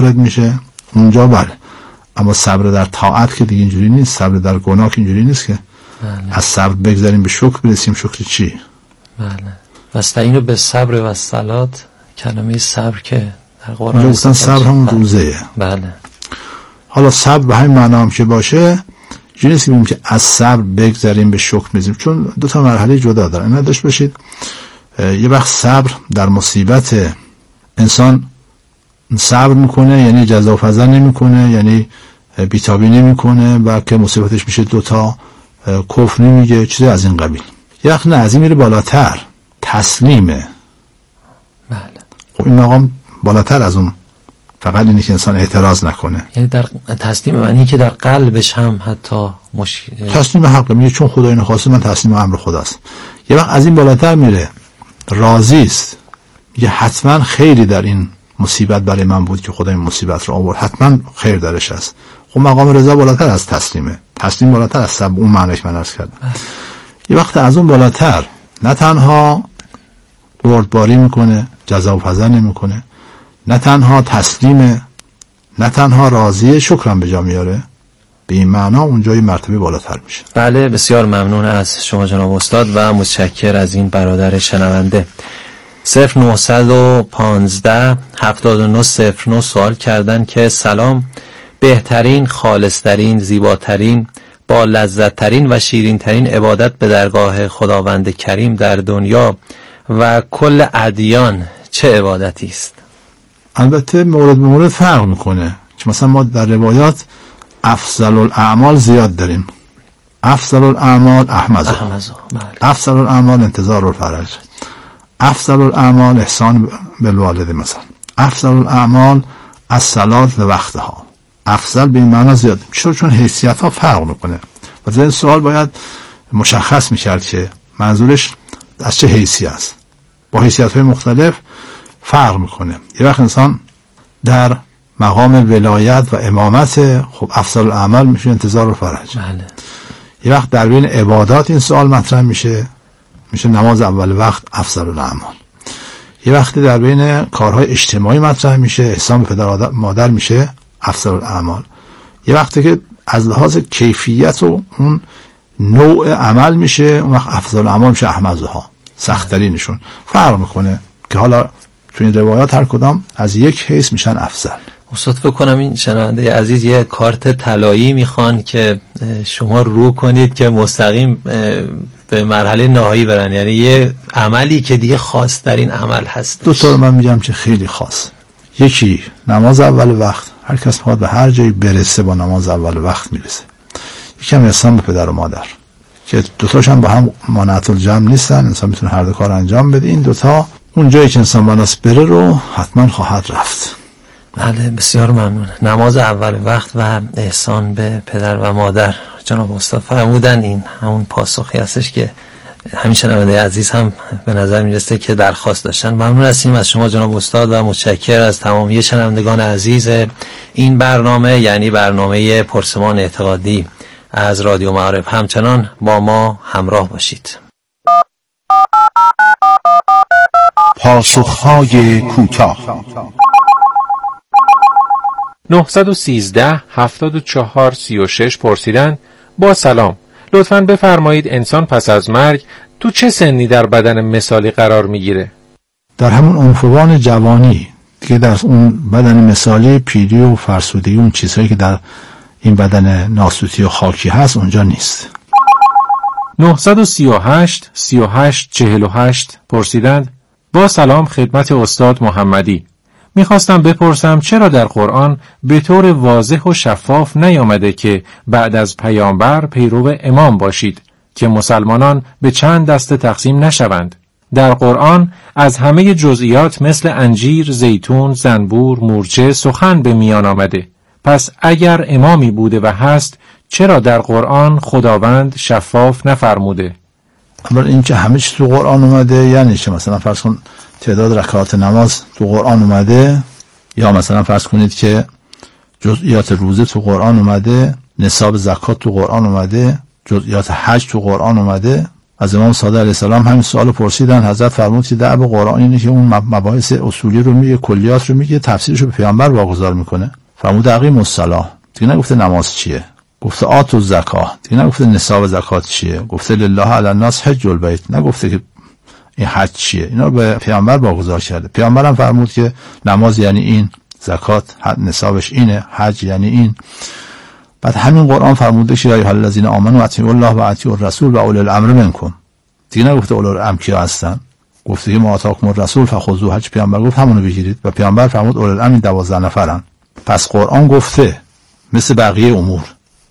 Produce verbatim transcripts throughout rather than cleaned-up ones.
وارد میشه اونجا بله. اما صبر در طاعت که دیگه اینجوری نیست، صبر در گناه که اینجوری نیست که بله. از صبر بگذاریم به شکر برسیم. شکر چی؟ بله. واستعینوا بالصبر والصلاة، کلمه صبر که در قرآن گفتن صبر همون روزه. بله. حالا صبر به همین معنا هم که باشه، اینجوری نیست که از صبر بگذاریم به شکر برسیم، چون دو تا مرحله جدا داره. این نداشت باشید یه وقت صبر در مصیبت انسان صبر میکنه یعنی جزا و فضا نمیکنه، یعنی بیتابی نمیکنه، بلکه مصیبتش میشه دوتا، کفر نمیگه، چیزی از این قبیل. یه وقت نه، از این میره بالاتر، تسلیمه. بله. خب این مقام بالاتر از اون فقط اینه که انسان اعتراض نکنه، یعنی در تسلیم معنی که در قلبش هم حتی مشکل تسلیم حق میگه چون خدا اینو خواسته من تسلیم امر خداست. یه وقت از این بالاتر میره، راضی است، میگه حتما خیری در این مصیبت برای من بود که خدا این مصیبت رو آورد، حتما خیر درش است. خب مقام رضا بالاتر از تسلیمه، تسلیم بالاتر از صبر، اون معنی که من عرض کردم. یه وقت از اون بالاتر نه تنها بردباری میکنه، جزا و فضا نمیکنه، نه تنها تسلیمه، نه تنها راضیه، شکرم به جا میاره. به این معنا اونجای مرتبه بالاتر میشه. بله، بسیار ممنون از شما جناب استاد و متشکر از این برادر شنونده. صفر نهصد و پانزده هفتاد و نه صفر نه سوال کردن که سلام، بهترین، خالصترین، زیباترین، با لذتترین و شیرینترین عبادت به درگاه خداوند کریم در دنیا و کل ادیان چه عبادتی است؟ البته مورد به مورد فرق میکنه، چون مثلا ما در روایات افضل الاعمال زیاد داریم. افضل الاعمال احمزها، افضل الاعمال انتظار الفرج، افضل الاعمال احسان بالوالد، مثلا افضل الاعمال الصلاة و وقتها. افضل به این معنی زیاد، چون چون حیثیت ها فرق میکنه و این سوال باید مشخص میکرد که منظورش از چه حیثی است. با حیثیت های مختلف فرق میکنه. یه وقت انسان در مقام ولایت و امامت، خب افضل الاعمال میشه انتظار الفرج. بله. یه وقت در بین عبادات این سوال مطرح میشه، میشه نماز اول وقت افضل الاعمال. یه وقتی در بین کارهای اجتماعی مطرح میشه، احسان به پدر مادر میشه افضل الاعمال. یه وقتی که از لحاظ کیفیت و اون نوع عمل میشه، اون وقت افضل الاعمال میشه احمزها، سخت‌ترینشون. فرق میکنه که حالا تو این روایات هر کدام از یک حیث میشن افضل. استاد فکر کنم این شنونده عزیز یه کارت طلایی میخوان که شما رو کنید که مستقیم به مرحله نهایی برن، یعنی یه عملی که دیگه خاص در این عمل هست. دو تا من میگم که خیلی خاص. یکی نماز اول وقت، هر کس میخواد به هر جایی برسه با نماز اول وقت میرسه. یکم احسان به پدر و مادر که دوتاش هم با هم مانعت الجمع نیستن، انسان میتونه هر دو کار انجام بده. این دوتا اون جایی که انسان بناس بره رو حتما خواهد رفت. بله، بسیار ممنون. نماز اول وقت و احسان به پدر و مادر، جناب استاد فرمودن این همون پاسخی هستش که همین شنونده عزیز هم به نظر میرسه که درخواست داشتن. ممنون هستیم از شما جناب استاد و متشکر از تمامی شنوندگان عزیز این برنامه، یعنی برنامه پرسمان اعتقادی از رادیو معارف. همچنان با ما همراه باشید. پاسخهای کوتاه. نهصد و سیزده هفتاد و چهار سی و شش پرسیدن: با سلام، لطفاً بفرمایید انسان پس از مرگ تو چه سنی در بدن مثالی قرار میگیره؟ در همون عنفوان جوانی که در اون بدن مثالی پیری و فرسودگی، اون چیزهایی که در این بدن ناسوتی و خاکی هست اونجا نیست. نهصد و سی و هشت سی و هشت چهل و هشت پرسیدند: با سلام خدمت استاد محمدی، میخواستم بپرسم چرا در قرآن به طور واضح و شفاف نیامده که بعد از پیامبر پیرو امام باشید که مسلمانان به چند دسته تقسیم نشوند؟ در قرآن از همه جزئیات مثل انجیر، زیتون، زنبور، مورچه سخن به میان آمده. پس اگر امامی بوده و هست، چرا در قرآن خداوند شفاف نفرموده؟ اما این که همه چیز تو قرآن اومده یعنی چه؟ مثلا فرض کن تعداد رکعات نماز تو قرآن اومده، یا مثلا فرض کنید که جزئیات روزه تو قرآن اومده، نصاب زکات تو قرآن اومده، جزئیات حج تو قرآن اومده. از امام صادق علیه السلام همین سوالو پرسیدن، حضرت فرمود که دعو قرآن اینه که اون مباحث اصولی رو میگه، کلیات رو میگه، تفسیرش رو به پیامبر واگذار میکنه. فرمود اقیم الصلاة، دیگه نگفته نماز چیه، گفته آتوا الزکات، دیگه نگفته نصاب زکات چیه، گفته لله علی الناس حج البیت، نگفته که این حج چیه. اینا رو به پیامبر واگذار کرده. پیامبرم فرمود که نماز یعنی این، زکات نصابش اینه، حج یعنی این. بعد همین قرآن فرموده که یا ایها الذین آمنوا اطیعوا الله و اطیعوا الرسول و اولی الامر منکم. دیگه نگفته اولی الامر کیا هستن، گفته که ما آتاکم الرسول فخذوه، هر چی پیامبر گفت همونو بگیرید. و پیامبر فرمود اولی الامر دوازده نفرن. پس قرآن گفته مثل بقیه امور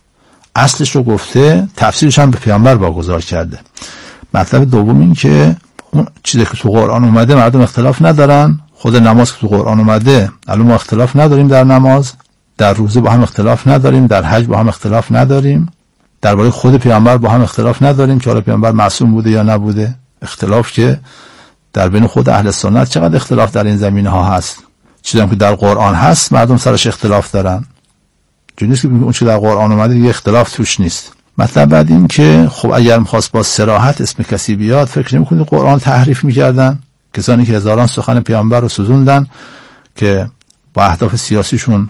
اصلش رو گفته، تفسیرش هم به پیامبر واگذار کرده. مطلب دوم این که اون چیزی که تو قرآن اومده مردم اختلاف ندارن. خود نماز که تو قرآن اومده، الان ما اختلاف نداریم در نماز، در روزه با هم اختلاف نداریم، در حج با هم اختلاف نداریم، درباره خود پیامبر با هم اختلاف نداریم که حالا پیامبر معصوم بوده یا نبوده. اختلاف که در بین خود اهل سنت چقدر اختلاف در این زمینه ها هست. چیزی که در قرآن هست مردم سرش اختلاف دارن، چون نیست که اون چیزی در قرآن اومده یه اختلاف توش نیست. مطلب بعد این که خب اگر می‌خواست با صراحت اسم کسی بیاد، فکر نمی‌کنید قرآن تحریف می‌کردن؟ کسانی که هزاران سخن پیامبر رو سوزوندن که با اهداف سیاسیشون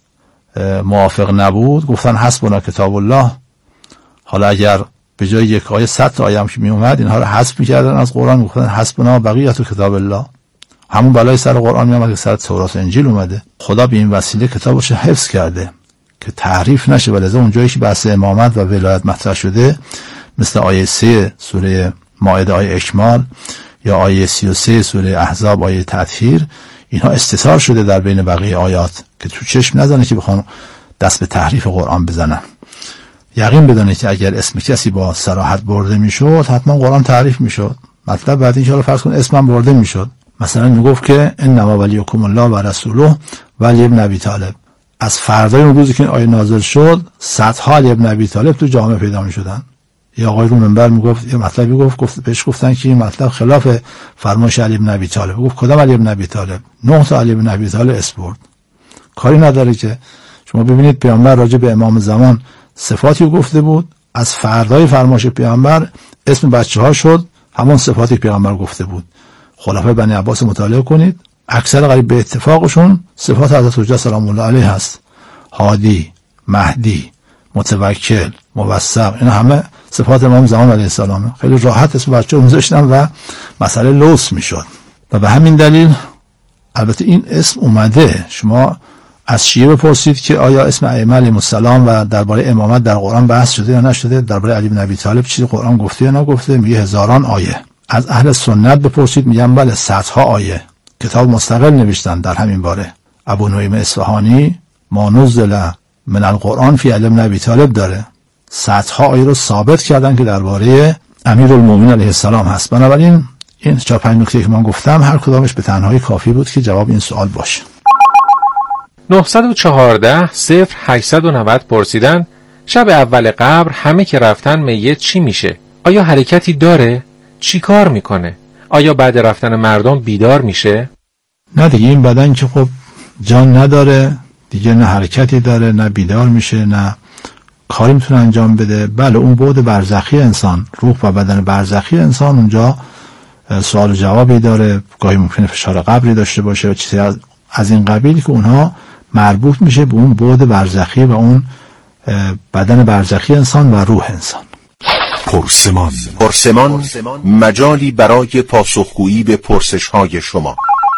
موافق نبود، گفتن حسبنا کتاب الله. حالا اگر به جای یک آیه صد تا آیه هم که می اومد اینها رو حذف می‌کردن از قرآن، گفتن حسبنا بقیت کتاب الله. همون بلای سر قرآن میامد که سر تورات و انجیل اومده. خدا به این وسیله کتابش رو حفظ کرده که تحریف نشه. ولذا اون جایی که بحث امامت و ولایت مطرح شده، مثل آیه سه سوره مائده آیه اکمال یا آیه سی و سه سوره احزاب آیه تطهیر، اینها استثار شده در بین بقیه آیات که تو چشم نزنه که بخوان دست به تحریف قرآن بزنن. یقین بدانید که اگر اسم کسی با صراحت برده میشد، حتما قرآن تحریف میشد. مطلب بعد ان شاء الله فرض کن اسمم برده میشد، مثلا میگفت که انما ولیکم الله و رسوله ولی ابن ابی طالب. از فردای اون روزی که این آیه نازل شد، صدها علی ابن ابی طالب تو جامعه پیدا میشدن. یا آقای رو منبر میگفت، یه مطلبی گفت، گفت بهش گفتن که این مطلب خلاف فرمایش علی ابن ابی طالب. گفت کدام علی ابن ابی طالب؟ نه تا علی ابن ابی طالب اسپورت. کاری نداره که شما ببینید پیامبر راجع به امام زمان صفاتی گفته بود، از فردای فرمایش پیامبر اسم بچه‌ها شد همون صفاتی پیامبر گفته بود. خلفای بنی عباس مطالعه کنید، اکثر قریب به اتفاقشون صفات حضرت حجت سلام الله علیه هست. هادی، مهدی، متوکل، موثق، اینا همه صفات امام زمان علیه السلام. خیلی راحت اسم بچه رو میذاشتن و مسئله لوس میشد. و به همین دلیل البته این اسم اومده. شما از شیعه بپرسید که آیا اسم ائمه علیهم السلام و درباره امامت در قرآن بحث شده یا نشده، درباره علی بن ابی طالب چیزی قرآن گفته یا نگفته، میگه هزاران آیه. از اهل سنت بپرسید، میگن بله صدها آیه، کتاب مستقل نوشتن در همین باره. ابو نعیم اصفهانی ما نزل من القرآن فی علی بن ابی طالب داره، صدها آیه رو ثابت کردن که درباره امیرالمومنین علیه السلام هست. بنابراین این چهار پنج نکته که من گفتم هر کدامش به تنهایی کافی بود که جواب این سوال باشه. نهصد و چهارده صفر هشتصد و نود پرسیدن شب اول قبر همه که رفتن میت چی میشه؟ آیا حرکتی داره؟ چی کار میکنه؟ آیا بعد رفتن مردم بیدار میشه؟ نه دیگه، این بدن که خب جان نداره دیگه، نه حرکتی داره، نه بیدار میشه، نه کاری میتونه انجام بده. بله اون بعد برزخی انسان، روح و بدن برزخی انسان اونجا سوال و جوابی داره، گاهی ممکنه فشار قبری داشته باشه و چیزی از, از این قبیل که اونها مربوط میشه به اون بعد برزخی و اون بدن برزخی انسان و روح انسان. پرسمان پرسمان مجالی برای پاسخگویی به پرسش‌های شما.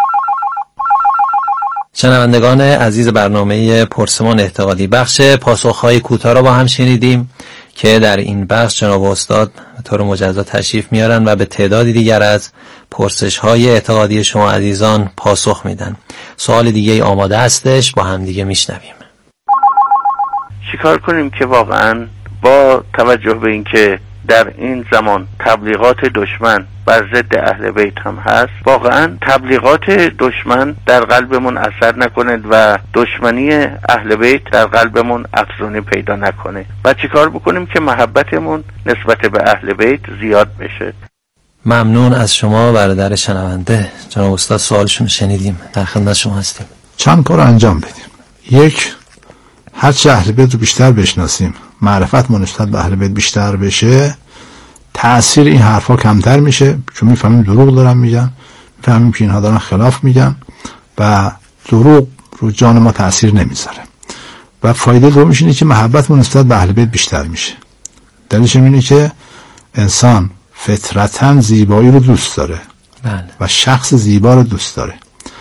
شنوندگان عزیز برنامه پرسمان اعتقادی، بخش پاسخ‌های کوتاه را با هم شنیدیم که در این بخش جناب استاد به طور مجزا تشریف میارن و به تعدادی دیگر از پرسش‌های اعتقادی شما عزیزان پاسخ میدن. سوال دیگه آماده هستش، با هم دیگه میشنویم. چیکار کنیم که واقعا با توجه به اینکه در این زمان تبلیغات دشمن بر ضد اهل بیت هم هست، واقعا تبلیغات دشمن در قلبمون اثر نکنه و دشمنی اهل بیت در قلبمون افزونی پیدا نکنه و چیکار بکنیم که محبتمون نسبت به اهل بیت زیاد بشه. ممنون از شما برادر شنونده. جناب استاد سوالشون شنیدیم، در خدمت شما هستیم. چند کار انجام بدیم. یک، هر چه اهل بیت رو بیشتر بشناسیم، معرفت نسبت به اهل بیت بیشتر بشه، تأثیر این حرفا کمتر میشه، چون میفهمیم دروغ دارن میگن، میفهمیم که اینها دارن خلاف میگن و دروغ رو جان ما تأثیر نمیذاره. و فایده دومش اینه که محبتمون نسبت به اهل بیت بیشتر میشه. دلیلش اینه که انسان فطرتاً زیبایی رو دوست داره بله. و شخص زیبا رو دوست داره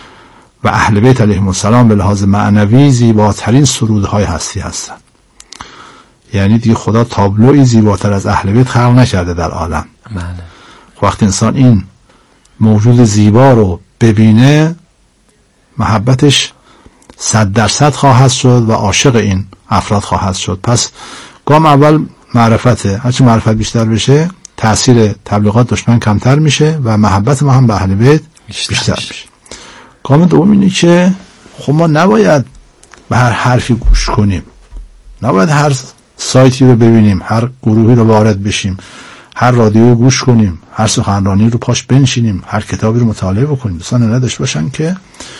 و اهل بیت علیهم السلام به لحاظ معنوی زیباترین سرودهای هستی هستن. یعنی دیگه خدا تابلوی زیباتر از اهل بیت خلق نکرده در عالم بله. وقتی انسان این موجود زیبا رو ببینه محبتش صد درصد خواهد شد و عاشق این افراد خواهد شد. پس گام اول معرفته، هرچی معرفت بیشتر بشه تأثیر تبلیغات دشمن کمتر میشه و محبت ما هم به اهل بیت بیشتر, بیشتر میشه. گام دوم اینه که خب ما نباید به هر حرفی گوش کنیم، نباید هر سایتی رو ببینیم، هر گروهی رو وارد بشیم، هر رادیو رو گوش کنیم، هر سخنرانی رو پاش بنشینیم، هر کتابی رو مطالعه بکنیم. دوستان نداشت باشن که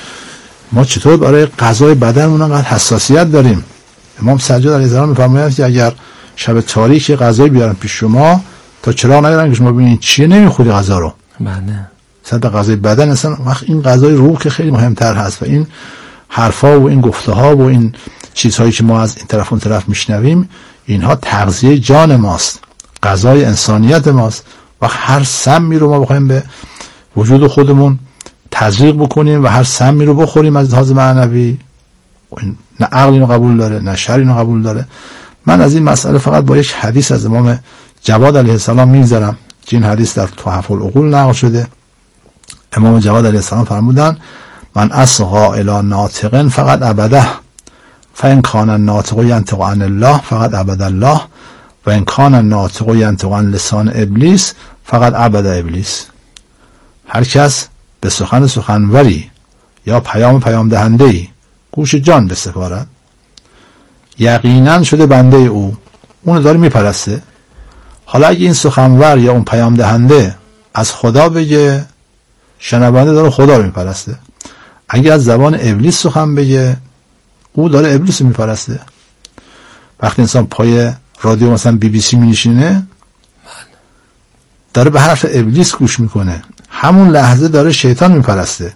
ما چطور برای غذای بدنمون انقدر حساسیت داریم. امام سجاد علیه السلام میفرماید که اگر شب تاریک غذای بیارن پیش شما تا چراغ نیارن که شما ببینید چیه نمیخوری غذا رو بله صد غذای بدن اصلا وقت این غذای روح که خیلی مهمتر هست و این حرفا و این گفته ها و این چیزهایی که ما از این طرف اون طرف میشنویم اینها تغذیه جان ماست، غذای انسانیت ماست. و هر سمی رو ما بخوایم به وجود خودمون تزریق بکنیم و هر سمی رو بخوریم از لحاظ معنوی نه عقل اینو قبول داره نه شرع اینو قبول داره. من از این مسئله فقط با یک حدیث از امام جواد علیه السلام میگذرم که این حدیث در تحف العقول نقل شده. امام جواد علیه السلام فرمودن من اصغا الی ناطق فقط عبده فان کان الناطق ینطق عن الله فقط عبد الله و ان کان الناطق ینطق عن لسان ابلیس فقط عبد ابلیس. هر کس به سخن سخنوری یا پیام پیام دهنده‌ای گوش جان بسپارد یقینا شده بنده او، اون داره میپرسته. حالا اگه این سخنور یا اون پیام دهنده از خدا بگه شنونده داره خدا رو میپرسته، اگه از زبان ابلیس سخن بگه او داره ابلیس رو میپرسته. وقتی انسان پای رادیو مثلا بی بی سی مینشینه داره به حرف ابلیس گوش میکنه، همون لحظه داره شیطان میپرسته.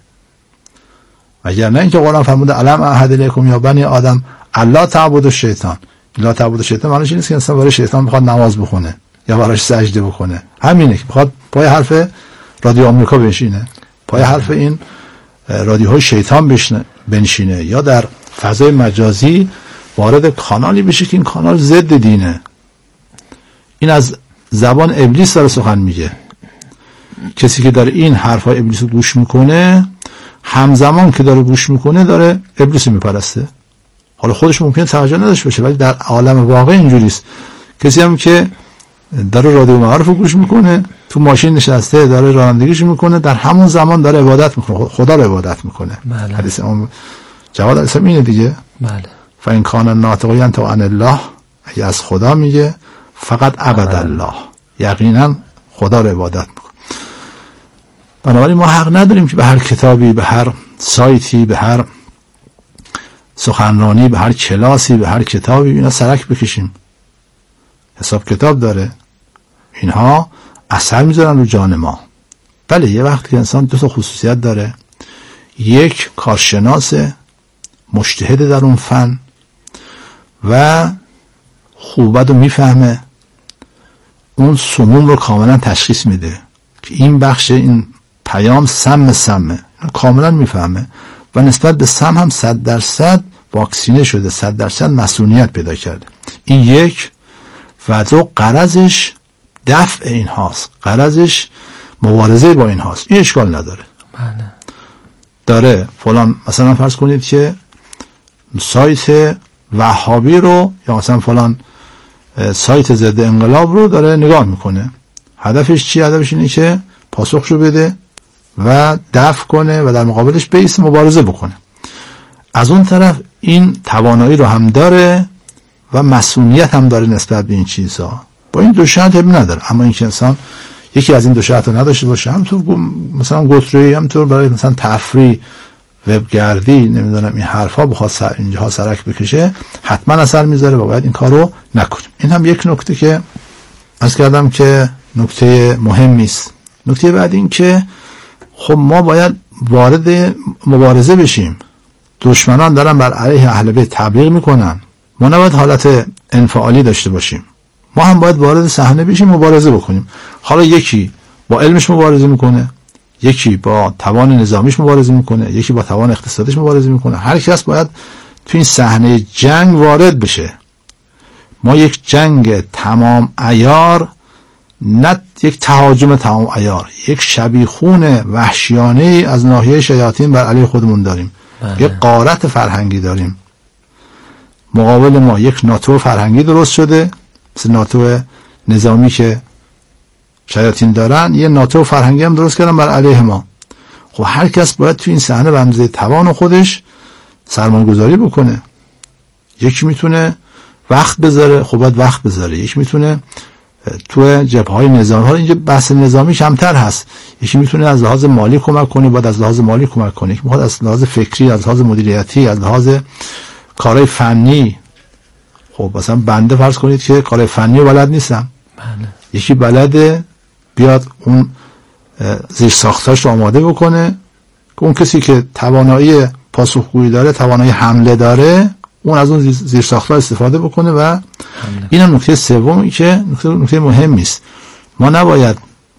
اگر نه اینکه قرآن فرموده علم احد الیکم یا بنی آدم الا تعبدوا الشیطان. الا تعبدوا الشیطان معنیش اینه که انسان برای شیطان بخواد نماز بخونه یا براش سجده بکنه، همینه که بخواد پای حرف رادیو آمریکا بنشینه، پای حرف این رادیوهای شیطان بنشینه یا در فضای مجازی وارد کانالی بشه که این کانال ضد دینه. این از زبان ابلیس داره سخن میگه. کسی که داره این حرفای ابلیس رو گوش میکنه همزمان که داره گوش میکنه داره ابلیس رو میپرسته. حالا خودش ممکنه توجه نداشته باشه ولی در عالم واقع اینجوریست. کسی هم که داره رادیو معارف رو گوش میکنه تو ماشین نشسته داره رانندگیش میکنه در همون زمان داره عبادت میکنه، خدا رو عبادت میکنه. بله. حدیث امام جواد علیه السلام اینه دیگه. بله. فإن کان الناطق ینطق عن الله، اگه از خدا میگه فقط عبد الله، یقینا خدا رو عبادت میکنه. بنابراین ما حق نداریم که به هر کتابی، به هر سایتی، به هر سخنرانی، به هر کلاسی، به هر کتابی اینا سرک بکشیم. حساب کتاب داره، اینها اثر میذارن رو جان ما. بله یه وقتی که انسان دو تا خصوصیت داره، یک کارشناس مجتهد در اون فن و خوبت رو میفهمه، اون سموم رو کاملا تشخیص میده که این بخش این پیام سم سمه، کاملا میفهمه و نسبت به سم هم صد درصد واکسینه شده، صد درصد مسئولیت پیدا کرده. این یک. و دو غرضش دفع این هاست، غرضش مبارزه با این هاست. این اشکال نداره. بله. داره فلان مثلا فرض کنید که سایت وهابی رو یا مثلا فلان سایت ضد انقلاب رو داره نگاه میکنه. هدفش چی؟ هدفش اینه که پاسخشو بده و دفع کنه و در مقابلش بیس مبارزه بکنه. از اون طرف این توانایی رو هم داره و مسئولیت هم داره نسبت به این چیزها. با این دو شرط هم نداره. اما اینکه انسان یکی از این دو شرط رو نداشته باشه، همطور مثلا گتری، همطور برای مثلا تفریح، وبگردی، نمیدونم این حرفا بخواد سر اینجاها سرک بکشه، حتما اثر میذاره و باید این کارو نکنیم. این هم یک نکته که عرض کردم که نکته مهمی است. نکته بعد این که خب ما باید وارد مبارزه بشیم. دشمنان دارن بر علیه اهل بیت تبلیغ میکنن، ما نباید حالت انفعالی داشته باشیم، ما هم باید وارد صحنه بشیم، مبارزه بکنیم. حالا یکی با علمش مبارزه میکنه، یکی با توان نظامیش مبارزه میکنه، یکی با توان اقتصادیش مبارزه میکنه. هر کس باید تو این صحنه جنگ وارد بشه. ما یک جنگ تمام عیار، نه یک تهاجم تمام عیار، یک شبیخون وحشیانه از ناحیه شیاطین بر علیه خودمون داریم. بله. یک غارت فرهنگی داریم. مقابل ما یک ناتو فرهنگی درست شده، مثل ناتو نظامی که شیاطین دارن، یه ناتو فرهنگی هم درست کردن بر علیه ما. خب هر کس باید تو این صحنه به اندازه توان خودش سرمایه‌گذاری بکنه. یکی میتونه وقت بذاره، خب باید وقت بذاره. یکی میتونه تو جبهه‌های نظامی، ها اینجا بحث نظامی کمتر هست، یکی میتونه از لحاظ مالی کمک کنه، باید از لحاظ مالی کمک کنه، یکی میخواد از لحاظ فکری، از لحاظ مدیریتی، از لحاظ کارهای فنی. خب مثلا بنده فرض کنید که کارهای فنی بلد نیستم، بله. یکی بلده بیاد اون زیر ساختاش رو آماده بکنه، که اون کسی که توانایی پاسخگویی داره، توانایی حمله داره، اون از اون زیر ساختار استفاده بکنه. و این هم نکته سومی که نکته, نکته مهمی است. ما نباید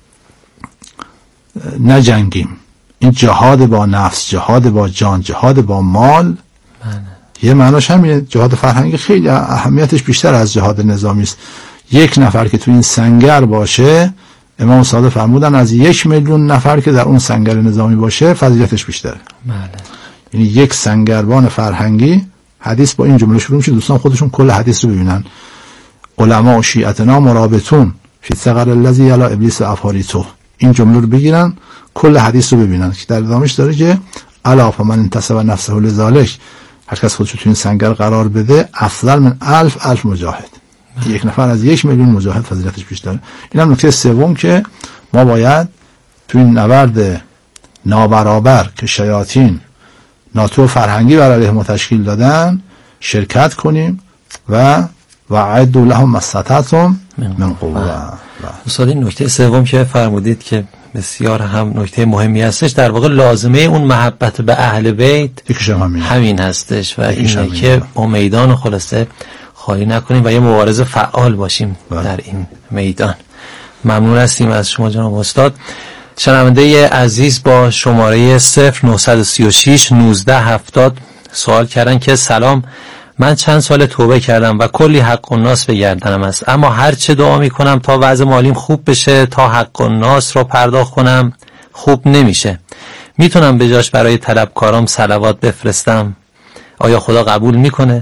نجنگیم. این جهاد با نفس، جهاد با جان، جهاد با مال، من. یه معناش همینه. جهاد فرهنگی خیلی اهمیتش بیشتر از جهاد نظامی است. یک نفر که تو این سنگر باشه، امام صادق فرمودن از یک میلیون نفر که در اون سنگر نظامی باشه فضیلتش بیشتره. بله. یعنی یک سنگربان فرهنگی. حدیث با این جمله شروع میشه، دوستان خودشون کل حدیث رو ببینن. علما و شیعتنا مرابطون فی ثغر الذی یلا ابلیس و افاریتو، این جمله رو بگیرن، کل حدیث رو ببینن که در ادامهش داره که الا فمن انتصب نفسه لذالک، هر کس خودش رو تو این سنگر قرار بده، افضل من الف الف مجاهد، یک نفر از یک میلیون مجاهد فضیلتش بیشتره. این هم نکته سوم که ما باید تو این نبرد نابرابر که شیاطین ناتو فرهنگی بر علیه ما تشکیل دادن شرکت کنیم و وعدوا لهم ما استطعتم من قوه. استاد این نکته سوم که فرمودید که بسیار هم نکته مهمی هستش، در واقع لازمه اون محبت به اهل بیت همین, همین هستش و اینه که ما میدان خلاصه خالی نکنیم و یه مبارزه فعال باشیم بله. در این میدان. ممنون هستیم از شما جناب استاد. شنونده عزیز با شماره صفر نه سه شش نوزده هفتاد سوال کردن که سلام، من چند سال توبه کردم و کلی حق الناس به گردنم است، اما هر چه دعا می کنم تا وضع مالیم خوب بشه، تا حق الناس رو پرداخت کنم خوب نمیشه. میتونم به جاش برای طلبکارام صلوات بفرستم؟ آیا خدا قبول میکنه؟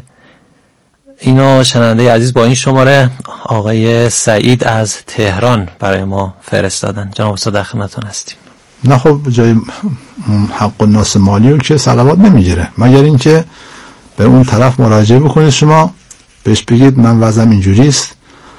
اینو شنونده عزیز با این شماره آقای سعید از تهران برای ما فرستادن. جناب استاد در خدمتتون هستیم. نه خب جای حق الناس مالی رو که صلوات نمیگیره، مگر اینکه به اون طرف مراجعه بکنید، شما بهش بگید من وضعم اینجوری است،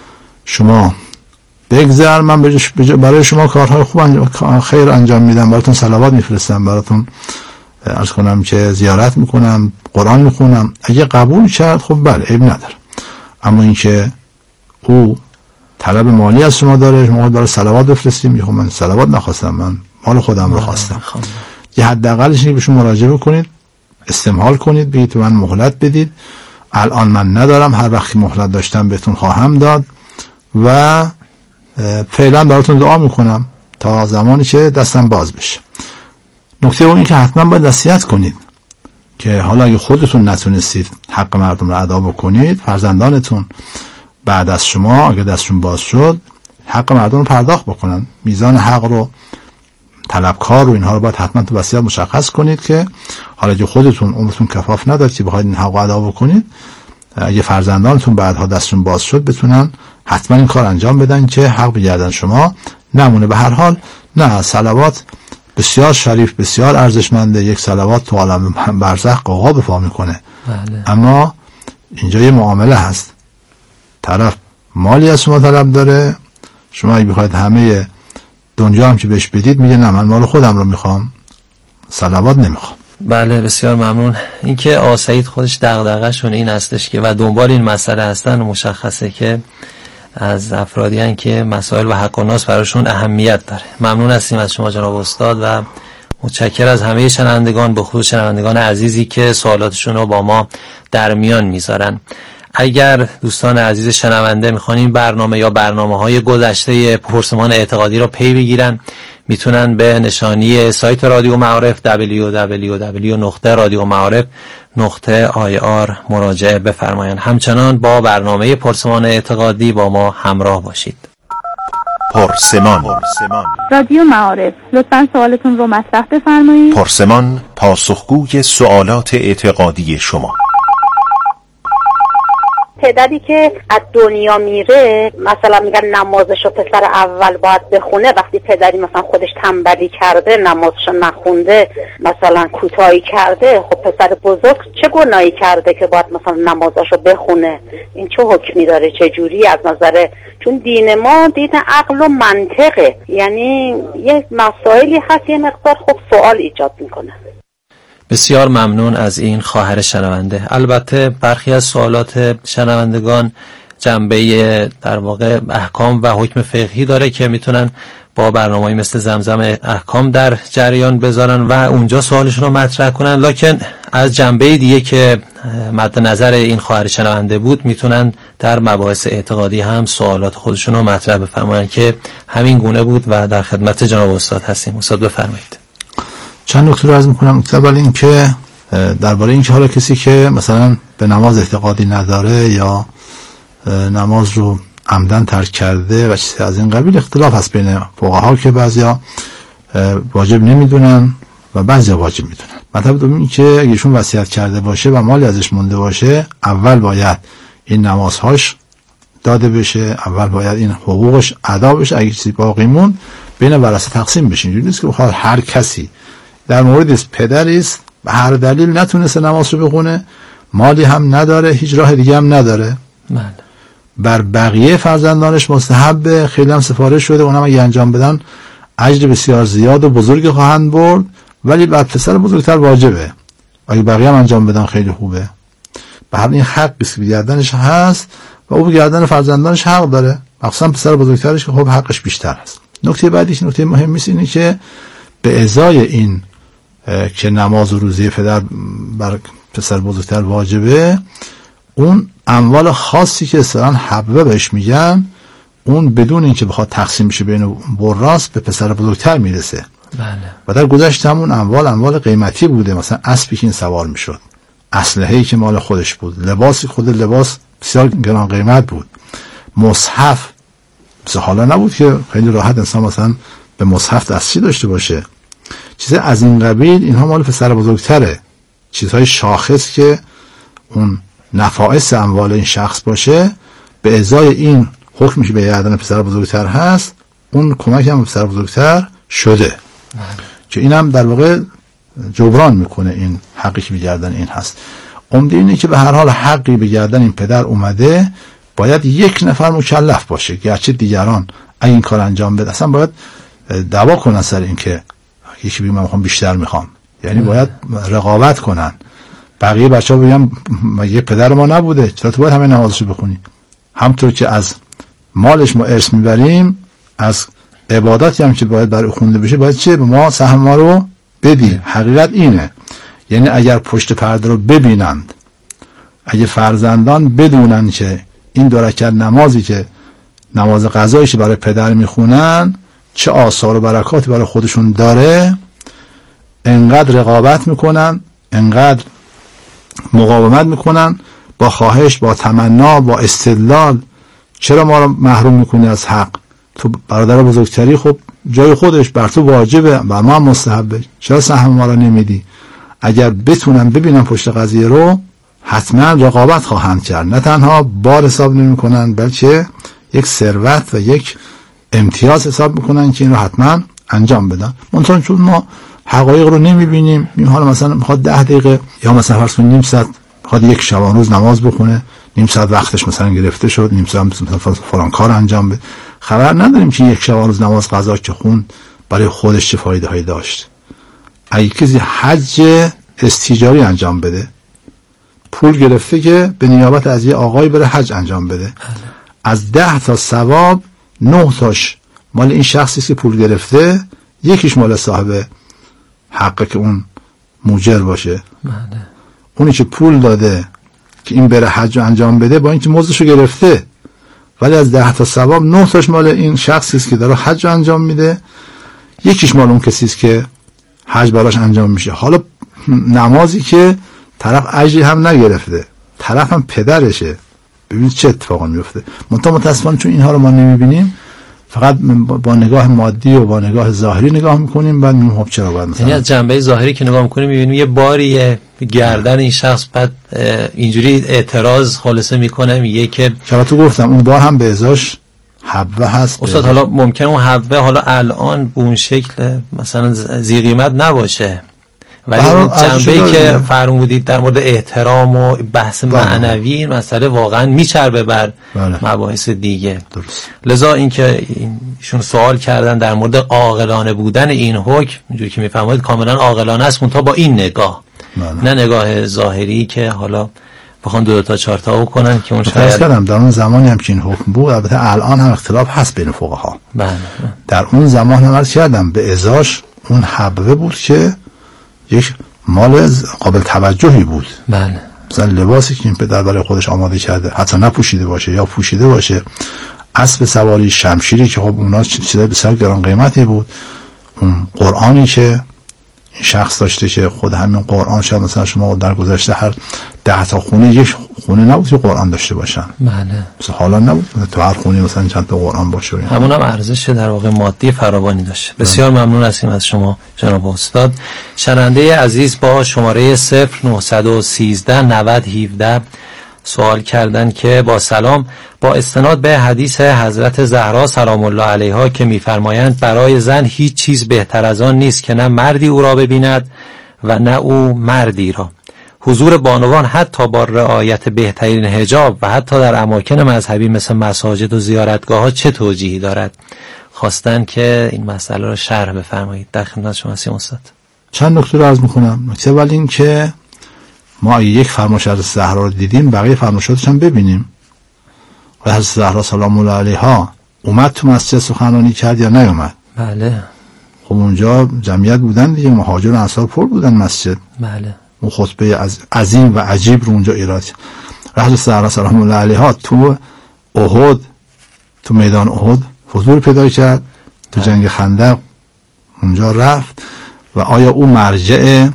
شما بگذر، من برای شما کارهای خوب خیر انجام میدم، براتون صلوات میفرستم، براتون عرض کنم که زیارت میکنم، قرآن میخونم. اگه قبول کرد خب بله عیب نداره. اما اینکه او طلب مالی از شما داره، شما برای صلوات بفرستیم، میگم من صلوات نخواستم، من مال خودم رو خواستم. یه حداقلش اینه بهشون مراجعه بکنید، استمهال کنید، بگید من مهلت بدید، الان من ندارم، هر وقت مهلت داشتم بهتون خواهم داد و فعلا براتون دعا میکنم تا زمانی که دستم باز بشه. نکته اون این که حتما باید نصیحت کنید که حالا اگه خودتون نتونستید حق مردم رو ادا بکنید، فرزندانتون بعد از شما اگه دستشون باز شد حق مردم رو پرداخت بکنن. میزان حق رو، طلبکار رو، اینها رو باید حتما تو وصیت مشخص کنید که حالا اگه خودتون عمرتون کفاف نداد که بخواید این حق رو ادا بکنید، اگه فرزندانتون بعدها دستشون باز شد بتونن حتما این کار انجام بدن که حق به گردن شما نمونه. به هر حال نه، صلوات بسیار شریف، بسیار ارزشمنده. یک صلوات تو عالم برزخ قوقا به پا میکنه. بله. اما اینجا یه معامله هست، طرف مالی از شما طلب داره، شما اگه بخواید همه دنیا هم که بهش بدید میگه نه من مال خودم رو میخوام، صلوات نمیخوام. بله بسیار ممنون. اینکه آقا سعید خودش دغدغه‌شون این هستش که و دنبال این مسئله هستن، مشخصه که از افرادی هستند که مسائل و حق و ناس براشون اهمیت داره. ممنون هستیم از شما جناب استاد و متشکر از همه شنوندگان، به خصوص شنوندگان عزیزی که سوالاتشون رو با ما در میان میذارن. اگر دوستان عزیز شنونده میخوان این برنامه یا برنامه‌های گذشته پرسمان اعتقادی رو پی بگیرن، میتونن به نشانی سایت رادیو معارف دبلیو دبلیو دبلیو نقطه رادیو معارف نقطه آی آر مراجعه بفرمایند. همچنان با برنامه پرسمان اعتقادی با ما همراه باشید. پرسمان رادیو معارف، لطفاً سوالتون رو مطرح بفرمایید. پرسمان، پاسخگوی سوالات اعتقادی شما. پدری که از دنیا میره، مثلا میگن نمازشو پسر اول باید بخونه، وقتی پدری مثلا خودش تنبلی کرده، نمازشو نخونده، مثلا کوتاهی کرده، خب پسر بزرگ چه گناهی کرده که باید مثلا نمازشو بخونه؟ این چه حکمی داره؟ چه جوری از نظر، چون دین ما دین عقل و منطقه، یعنی یه مسائلی هست یه مقدار خب سوال ایجاد میکنه. بسیار ممنون از این خواهر شنونده. البته برخی از سوالات شنوندگان جنبه در واقع احکام و حکم فقهی داره که میتونن با برنامه‌ای مثل زمزم احکام در جریان بذارن و اونجا سوالشون رو مطرح کنن، لکن از جنبه دیگه که مد نظر این خواهر شنونده بود میتونن در مباحث اعتقادی هم سوالات خودشون رو مطرح بفرماین که همین گونه بود و در خدمت جناب استاد هستیم. استاد بفرمایید. چند نکته رو عرض می‌کنم. نکته اول این که درباره این که حالا کسی که مثلا به نماز اعتقادی نداره یا نماز رو عمدن ترک کرده و چیزی از این قبیل، اختلاف هست بین فقها که بعضیا واجب نمیدونن و بعضیا واجب میدونن. مطلب دوم این که اگه ایشون وصیت کرده باشه و مالی ازش مونده باشه، اول باید این نمازهاش داده بشه، اول باید این حقوقش ادا بشه، اگه چیزی باقی موند بین ورثه تقسیم بشه. اینجوری نیست که بخواد هر کسی در مورد پدری است به هر دلیل نتونسته نماز رو بخونه، مالی هم نداره، هیچ راه دیگه هم نداره، بله، بر بقیه فرزندانش مستحب، خیلی هم سفارش شده، اونم اگه انجام بدن اجر بسیار زیاد و بزرگ خواهند برد، ولی بر پسر بزرگتر واجبه، اگه بقیه هم انجام بدن خیلی خوبه. به هر این حق است که گردنش هست و او به گردن فرزندانش حق داره، مخصوصا پسر بزرگترش که خب حقش بیشتر هست. نکته بعدی که نکته مهمی است اینه که به ازای این که نماز و روزه پدر بر پسر بزرگتر واجبه، اون اموال خاصی که اصلا حبه بهش میگن، اون بدون اینکه بخواد تقسیم بشه بین براس به پسر بزرگتر میرسه. بله. و در گذشته همون اموال اموال قیمتی بوده، مثلا اسبی که این سوار میشد، اسلحه‌ای که مال خودش بود، لباسی خود لباس بسیار گران قیمت بود، مصحف مثل حالا نبود که خیلی راحت انسان مثلا به مصحف دسترسی داشته باشه، چیز از این قبیل، اینها مال پسر بزرگتره. چیزهای شاخص که اون نفائس اموال این شخص باشه، به ازای این حکمی که به گردن پسر بزرگتر هست، اون کمک هم به پسر بزرگتر شده که اینم در واقع جبران میکنه این حقی که به گردن این هست. عمده اینه که به هر حال حقی به گردن این پدر اومده، باید یک نفر مکلف باشه، گرچه دیگران اگه این کار انجام بده اصلا باید دعوا کنن سر این که یکی بگه من میخوام بیشتر میخوام، یعنی باید رقابت کنن. بقیه بچه‌ها بگن مگه پدر ما نبوده، چرا تو باید همه نمازشو بخونی؟ همطور که از مالش ما ارث میبریم، از عباداتی هم که باید برای خونده بشه باید چه؟ به ما سهم ما رو بدی. حقیقت اینه، یعنی اگر پشت پرده رو ببینند، اگه فرزندان بدونن که این دو رکعت نمازی که نماز قضاییش برای پدر میخونن چه آثار و برکاتی برای خودشون داره، انقدر رقابت میکنن، انقدر مقاومت میکنن، با خواهش، با تمنا، با استدلال، چرا ما رو محروم میکنی از حق؟ تو برادر بزرگتری، خب جای خودش بر تو واجبه، بر ما هم مستحبه، چرا سهم ما رو نمیدی؟ اگر بتونن ببینن پشت قضیه رو، حتما رقابت خواهند کرد، نه تنها بار حساب نمی کنن بلکه یک ثروت و یک امتیاز حساب میکنن که این رو حتما انجام بدن. منتها چون ما حقایق رو نمیبینیم، این حالا مثلا میخواد ده دقیقه یا مثلا فرض کنیم نیم ساعت میخواد یک شبان روز نماز بخونه، نیم ساعت وقتش مثلا گرفته شد، نیم ساعت مثلا فلان کار انجام بده، خبر نداریم که یک شبان روز نماز قضا که خون برای خودش چه فایده هایی داشت. اگه کسی حج استیجاری انجام بده، پول گرفته که به نیابت از یه آقای بره حج انجام بده، از ده تا ثواب نه تاش مال این شخصی که پول گرفته، یکیش مال صاحب حقه که اون موجر باشه. بله. اونی که پول داده که این بره حج انجام بده با اینکه مزدشو گرفته، ولی از ده تا ثواب نه تاش مال این شخصی است که داره حج انجام میده، یکیش مال اون کسی است که حج براش انجام میشه. حالا نمازی که طرف اجری هم نگرفته، طرف هم پدرشه، ببین چه اتفاقی میفته. منتها متاسفانه چون اینها رو ما نمیبینیم، فقط با نگاه مادی و با نگاه ظاهری نگاه میکنیم، بعد میگیم خب چرا باید مثلا، یعنی از جنبه ظاهری که نگاه میکنیم میبینیم یه باریه گردن این شخص، بعد اینجوری اعتراض خالصه میکنه، میگه که چرا تو گفتم اون بار هم به ازاش حبه هست. استاد حالا ممکنه اون حبه حالا الان به اون شکل مثلا ذی قیمت نباشه، ولی اون جنبه‌ای که فرمودید در مورد احترام و بحث معنوی، این مسئله واقعا میچربه بر بله. مباحث دیگه. درست. لذا اینکه ایشون سوال کردن در مورد عاقلانه بودن این حکم، اینجوری که میفرمایید کاملا عاقلانه است، منتها با این نگاه، بله. نه نگاه ظاهری که حالا بخوان دو, دو تا چهار تا بکنن که اون شاید کردم در اون زمانی هم که این حکم بود، البته الان هم اختلاف هست بین فقها. بله. در اون زمان هم عرض کردم به ازاش اون حبه بود که یک مال قابل توجهی بود. بله. مثلا لباسی که این پدر برای خودش آماده کرده، حتی نپوشیده باشه یا پوشیده باشه، اسب سواری، شمشیری که خب اونا چیزای بسیار گران قیمتی بود، اون قرآنی که این شخص داشته که خود همین قرآن، شاید مثلا شما در گذشته هر ده تا خونه یک خونه نبود که قرآن داشته باشن. بله. مثلا حالا نبود تو هر خونه مثلا چند تا قرآن باشه. همون هم ارزش در واقع مادی فراوانی داشته. بسیار ممنون هستیم از شما جناب استاد. شنونده عزیز با شماره صفر نهصد و سیزده نود هفده سوال کردن که با سلام، با استناد به حدیث حضرت زهرا سلام الله علیها که می‌فرمایند برای زن هیچ چیز بهتر از آن نیست که نه مردی او را ببیند و نه او مردی را، حضور بانوان حتی با رعایت بهترین حجاب و حتی در اماکن مذهبی مثل مساجد و زیارتگاه‌ها چه توجیهی دارد؟ خواستن که این مسئله را شرح بفرمایید. در خدمت شما هستیم استاد. چند نکته رو عرض می‌کنم. نکته اول این که ما یک فرمایش از زهرا رو دیدیم، بقیه فرمایشاتش هم ببینیم. و حضرت زهرا سلام الله علیها اومد تو مسجد سخنرانی کرد یا نیومد؟ بله. خب اونجا جمعیت بودن دیگه، مهاجر و انصار پر بودن مسجد. بله. اون خطبه از عظیم و عجیب رو اونجا ایراد کرد. حضرت زهرا سلام الله علیها تو احد، تو میدان احد حضور پیدا کرد، تو جنگ خندق اونجا رفت. و آیا او مرجع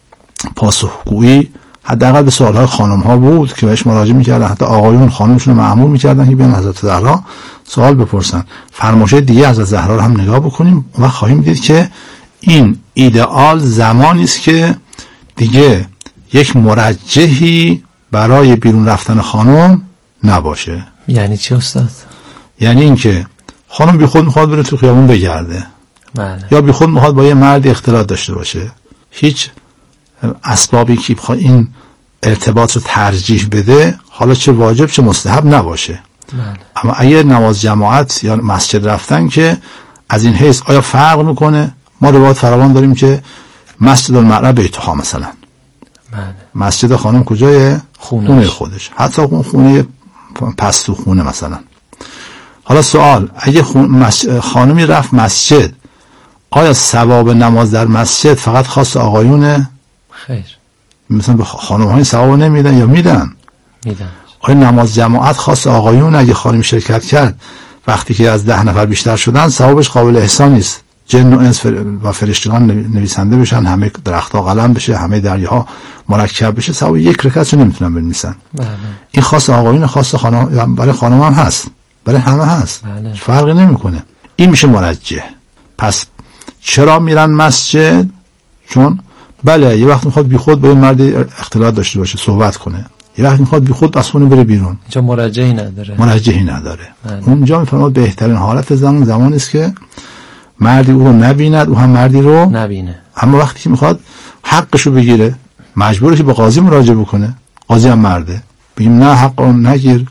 پاسخگویی حداقل به سوالهای خانم ها بود که بهش مراجعه میکردن؟ حتی آقایون خانمشون رو مأمور میکردن که بیان حضرت زهرا سوال بپرسن. فرمایش دیگه از زهرا رو هم نگاه بکنیم و خواهیم دید که این ایدئال زمانی است که دیگه یک مرجحی برای بیرون رفتن خانم نباشه. یعنی چی استاد؟ یعنی اینکه خانم بی خود میخواد بره تو خیابون بگرده، بله. یا بی خود میخواد با یه مرد اختلاط داشته باشه، هیچ اسبابی که بخواد این ارتباط رو ترجیح بده، حالا چه واجب چه مستحب نباشه. بله. اما اگه نماز جماعت یا مسجد رفتن که از این حیث آیا فرق میکنه؟ ما روایت فراوان داریم که مسجد المرأة بیتها مثلا، بله. مسجد خانم کجای؟ خونه, خونه خودش، حتی اون خونه پستو خونه مثلا. حالا سوال، اگه خانمی رفت مسجد، آیا ثواب نماز در مسجد فقط خاص آقایونه؟ خیر. مثلا به خانم های ثواب نمیدن یا میدن؟ میدن. آیا نماز جماعت خاص آقایون؟ اگه خانم شرکت کرد وقتی که از ده نفر بیشتر شدن، ثوابش قابل احسان نیست. جن و انس و فرشتگان نویسنده بشن، همه درختها قلم بشه، همه دریاها مرکب بشه، ثواب یک رکعت رو نمیتونن بنویسن. بله. این خاص آقایون، خاص خانم، برای خانم هم هست، برای همه هست. بله. فرقی نمیکنه. این میشه مرجح. پس چرا میرن مسجد؟ چون بله یه وقت میخواد بی خود با یه مرد اختلاط داشته باشه، صحبت کنه، یه وقت میخواد بی خود از خونه بره بیرون. اینجا مرجحی نداره. مرجحی نداره. بله. اونجا میفرماد بهترین حالت زمان زمانی است که مردی او رو نبیند، او هم مردی رو نبینه. اما وقتی که میخواد حقشو بگیره، مجبوره که به قاضی مراجعه بکنه. قاضی هم مرده، بگیم نه حق اون نگیر.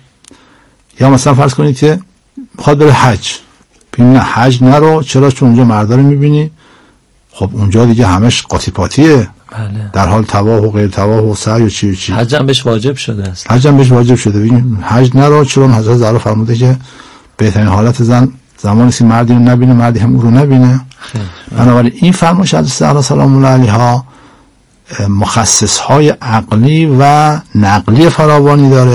یا مثلا فرض کنید که میخواد بره حج، بگیم نه حج نرو. چرا؟ چون اونجا مردا رو میبینی. خب اونجا دیگه همش قاطی پاتیه، بله. در حال طواف و غیر طواف و سعی و چی و چی. حج هم بهش واجب شده است. حج هم بهش واجب شده. ببین حج نرو، چون حضرت زهرا فرموده که بهترین حالت زن زمانی که مردی رو نبینه مردی هم او رو نبینه. بنابراین این فرمایش از زهرا سلام الله علیها مخصص های عقلی و نقلی فراوانی داره